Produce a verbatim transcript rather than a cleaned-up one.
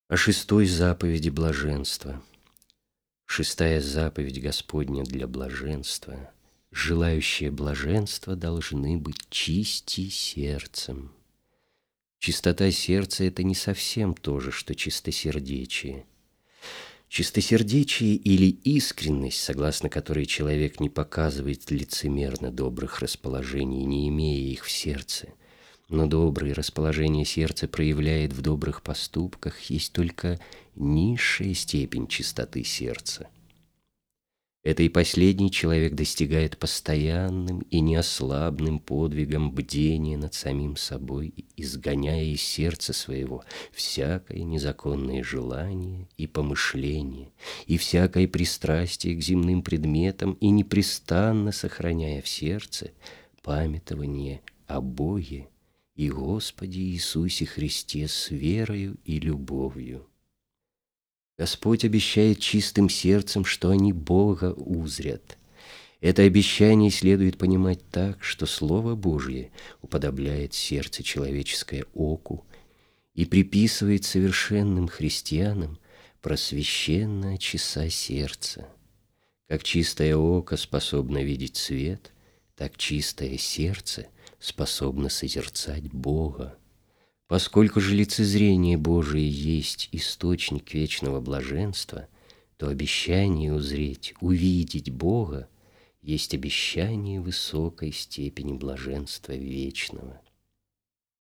О шестой заповеди блаженства. Шестая заповедь Господня для блаженства. Желающие блаженства должны быть чисти сердцем. Чистота сердца — это не совсем то же, что чистосердечие. Чистосердечие или искренность, согласно которой человек не показывает лицемерно добрых расположений, не имея их в сердце, но добрые расположения сердца проявляет в добрых поступках, есть только низшая степень чистоты сердца. Этой последней человек достигает постоянным и неослабным подвигом бдения над самим собой, изгоняя из сердца своего всякое незаконное желание и помышление, и всякое пристрастие к земным предметам, и непрестанно сохраняя в сердце памятование о Боге и Господе Иисусе Христе с верою и любовью. Господь обещает чистым сердцем, что они Бога узрят. Это обещание следует понимать так, что Слово Божье уподобляет сердце человеческое оку и приписывает совершенным христианам просвещенные часа сердца. Как чистое око способно видеть свет, так чистое сердце способно созерцать Бога. Поскольку же лицезрение Божие есть источник вечного блаженства, то обещание узреть, увидеть Бога есть обещание высокой степени блаженства вечного.